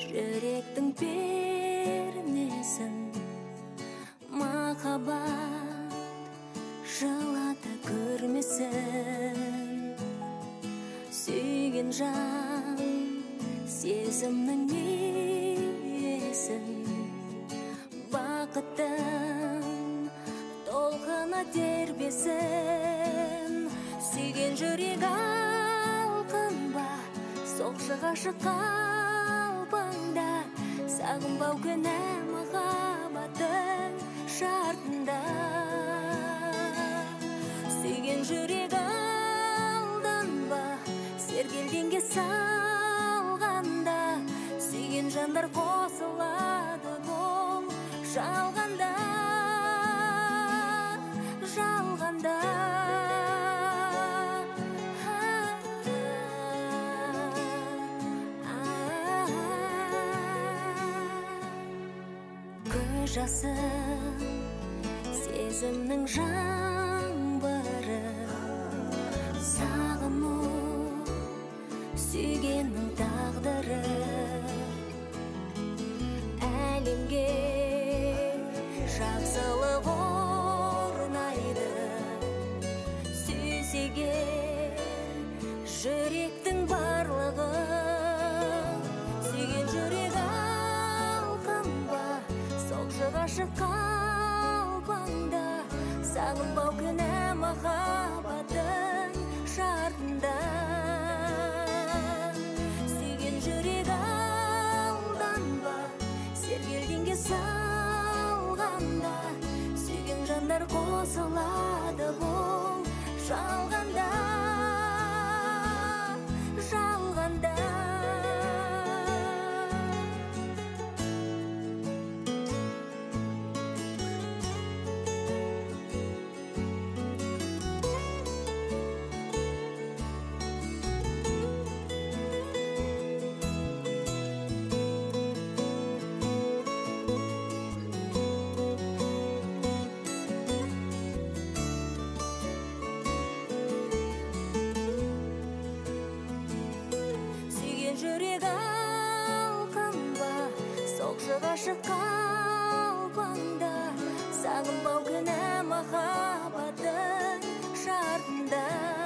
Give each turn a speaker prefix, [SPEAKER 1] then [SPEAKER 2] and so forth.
[SPEAKER 1] Жүректің пернесін махаббат жылата көрмесін. Сүйген жан сезімнің иесін, бақыттың толқыны тербесін. Сүйген жүрек алқынба, соқшы ғашық қалпыңда, сағынбау күнә махаббаттың шартында. Сүйген жүрек алданба, сергелдеңге салғанда, сүйген жандар қосылады бұл жалғанда, жалғанда. Көз жасы сезімнің жаңбыры, сағыну сүйгеннің тағдыры. Әлемге жақсылық орнайды, сүйсеге жүректің барлығы. Сүйген жүрек алқынба, соқшы ғашық қалпыңда, сағынбау күнә махаббаттың шартында. Сүйген жүрек алданба, сергелдеңге салғанда, сүйген жандар қосылады бұл жалғанда, жалғанда. Жүрек алқынба, соқшы ғашық қалпыңда, сағынбау күнә махаббаттың шартында.